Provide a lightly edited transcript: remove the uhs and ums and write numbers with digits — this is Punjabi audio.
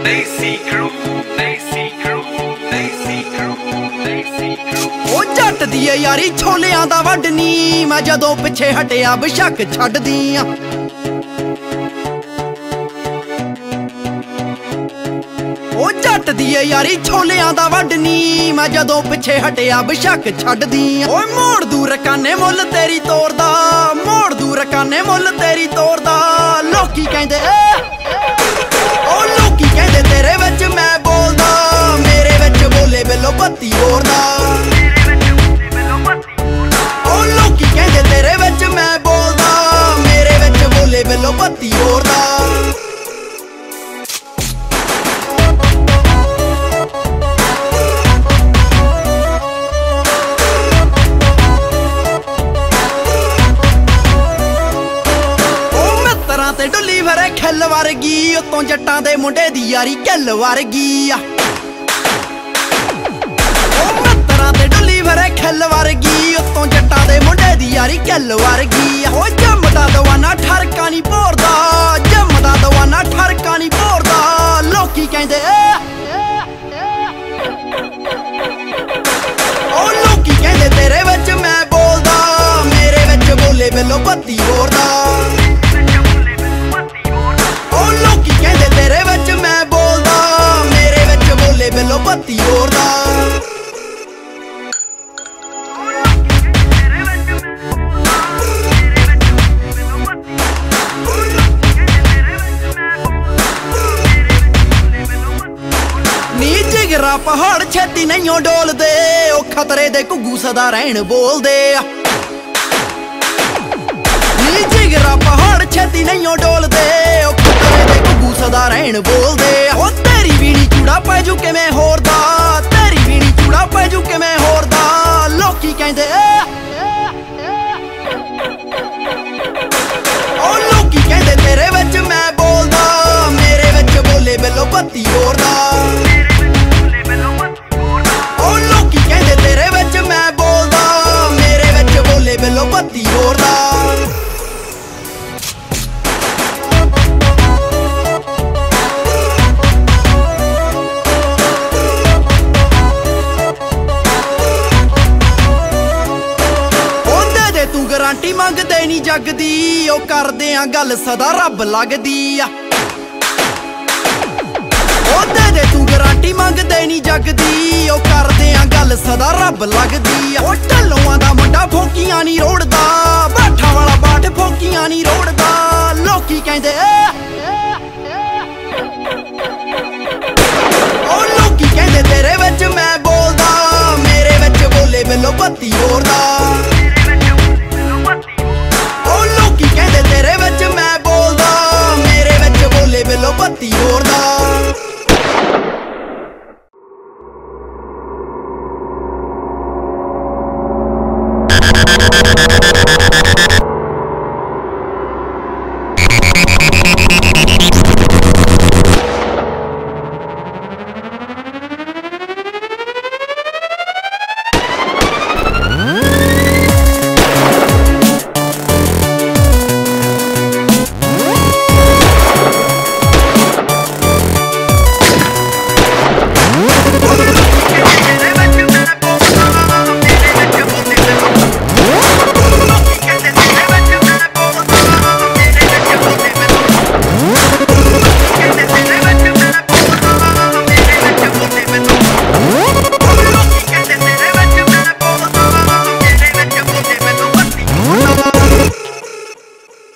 ਉਹ ਜੱਟ ਦੀ ਏ ਯਾਰੀ ਛੋਲਿਆਂ ਦਾ ਵੱਢਨੀ, ਮੈਂ ਜਦੋਂ ਪਿੱਛੇ ਹਟਿਆ ਬਸ਼ੱਕ ਛੱਡਦੀ ਆ। ਉਹ ਜੱਟ ਦੀ ਏ ਯਾਰੀ ਛੋਲਿਆਂ ਦਾ ਵੱਢਨੀ, ਮੈਂ ਜਦੋਂ ਪਿੱਛੇ ਹਟਿਆ ਬਸ਼ੱਕ ਛੱਡਦੀ ਆ। ਓਏ ਮੋੜ ਦੂ ਰਕਾਨੇ ਮੁੱਲ ਤੇਰੀ ਤੋਰਦਾ, ਮੋੜ ਦੂ ਰਕਾਨੇ ਮੁੱਲ ਤੇਰੀ ਤੋਰਦਾ। ਲੋਕੀ ਕਹਿੰਦੇ ਉਹ ਲੋਕੀ ਕਹਿੰਦੇ ਤੇਰੇ ਵਿੱਚ ਮੈਂ ਬੋਲਦਾ, ਮੇਰੇ ਵਿੱਚ ਬੋਲੇ ਬਿੱਲੋ ਬੱਤੀ ਹੋਰ ਦਾ। ਉਹ ਲੋਕੀ ਕਹਿੰਦੇ ਤੇਰੇ ਵਿੱਚ ਮੈਂ ਬੋਲਦਾ, ਮੇਰੇ ਵਿੱਚ ਬੋਲੇ ਬਿੱਲੋ ਬੱਤੀ ਹੋਰ ਦਾ। ਤੇ ਡੁੱਲੀ ਫਿਰੇ ਖਿੱਲ ਵਰਗੀ, ਉਤੋਂ ਜੱਟਾਂ ਦੇ ਮੁੰਡੇ ਦੀ ਯਾਰੀ ਕਿੱਲ ਵਰਗੀ ਆ। ਉਹ ਮਿੱਤਰਾਂ ਤੇ ਡੁੱਲੀ ਫਿਰੇ ਖਿੱਲ ਵਰਗੀ, ਉਤੋਂ ਜੱਟਾਂ ਦੇ ਮੁੰਡੇ ਦੀ ਯਾਰੀ ਕਿੱਲ ਵਰਗੀ ਆ। ਉਹ ਜੰਮਦਾ ਦਵਾਨਾ ਠਰਕਾ ਨਹੀਂ ਭੋਰਦਾ, ਜੰਮਦਾ ਦਵਾਨਾ ਠਰਕਾ ਨਹੀਂ ਭੋਰਦਾ। ਲੋਕੀ ਕਹਿੰਦੇ ਉਹ ਲੋਕੀ ਕਹਿੰਦੇ ਤੇਰੇ ਵਿੱਚ ਮੈਂ ਬੋਲਦਾ, ਮੇਰੇ ਵਿੱਚ ਬੋਲੇ ਬਿੱਲੋ ਬੱਤੀ ਹੋਰ ਦਾ। ਤੇਰੇ ਵਿੱਚ ਮੈਂ ਬੋਲਦਾ, ਮੇਰੇ ਵਿੱਚ ਬੋਲੇ ਬਿੱਲੋ ਬੱਤੀ ਹੋਰ ਦਾ। ਨੀ ਜਿਗਰਾ ਪਹਾੜ ਛੇਤੀ ਨਹੀਂਓ ਡੋਲਦੇ, ਉਹ ਖਤਰੇ ਦੇ ਘੁੱਗੂ ਸਦਾ ਰਹਿਣ ਬੋਲਦੇ ਆ। ਨੀ ਜਿਗਰਾ ਪਹਾੜ ਛੇਤੀ ਨਹੀਂਓ ਡੋਲਦੇ, ਉਹ ਖਤਰੇ ਦੇ ਘੁੱਗੂ ਸਦਾ ਰਹਿਣ ਬੋਲਦੇ ਆ। ਉਹ ਤੇਰੀ ਵੀਣੀ ਚੂੜਾ ਪੈ ਜੂ ਕਿਵੇਂ ਹੋਰ ਦਾ, ਤੇਰੀ ਵੀਣੀ ਚੂੜਾ ਪੈ ਜੂ ਕਿਵੇਂ ਹੋਰ ਦਾ। ਲੋਕੀ ਕਹਿੰਦੇ ਉਹ ਲੋਕੀ ਕਹਿੰਦੇ ਤੇਰੇ ਵਿੱਚ ਮੈਂ ਬੋਲਦਾ, ਮੇਰੇ ਵਿੱਚ ਬੋਲੇ ਬਿੱਲੋ ਬੱਤੀ ਹੋਰ ਦਾ। ਉਹ ਲੋਕੀ ਕਹਿੰਦੇ ਤੇਰੇ ਵਿੱਚ ਮੈਂ ਬੋਲਦਾ, ਮੇਰੇ ਵਿੱਚ ਬੋਲੇ ਬਿੱਲੋ ਬੱਤੀ ਹੋਰ ਦਾ। ਗਾਰੰਟੀ ਮੰਗਦੇ ਨੀ ਜੱਗ ਦੀ, ਉਹ ਕਰਦੇ ਆ ਗੱਲ ਸਦਾ ਰੱਬ ਲੱਗਦੀ ਆ। ਉਹ ਦੇ ਤੂੰ ਗਾਰੰਟੀ ਮੰਗਦੇ ਨੀ ਜੱਗ ਦੀ, ਉਹ ਕਰਦੇ ਆ ਗੱਲ ਸਦਾ ਰੱਬ ਲੱਗਦੀ ਆ। ਉਹ ਢੱਲੋਆਂ ਦਾ ਮੁੰਡਾ ਫੋਕੀਆਂ ਨੀ ਰੋੜਦਾ, ਬਾਠਾਂ ਵਾਲਾ ਬਾਠ ਫੋਕੀਆਂ ਨੀ ਰੋੜਦਾ। ਲੋਕੀ ਕਹਿੰਦੇ ਉਹ ਲੋਕੀ ਕਹਿੰਦੇ ਤੇਰੇ ਵਿੱਚ ਮੈਂ ਬੋਲਦਾ, ਮੇਰੇ ਵਿੱਚ ਬੋਲੇ ਬਿੱਲੋ ਬੱਤੀ ਹੋਰ ਦਾ। ਤੇਰੇ ਵਿੱਚ ਮੈਂ ਬੋਲਦਾ, ਮੇਰੇ ਵਿੱਚ ਬੋਲੇ ਬਿੱਲੋ ਬੱਤੀ ਹੋ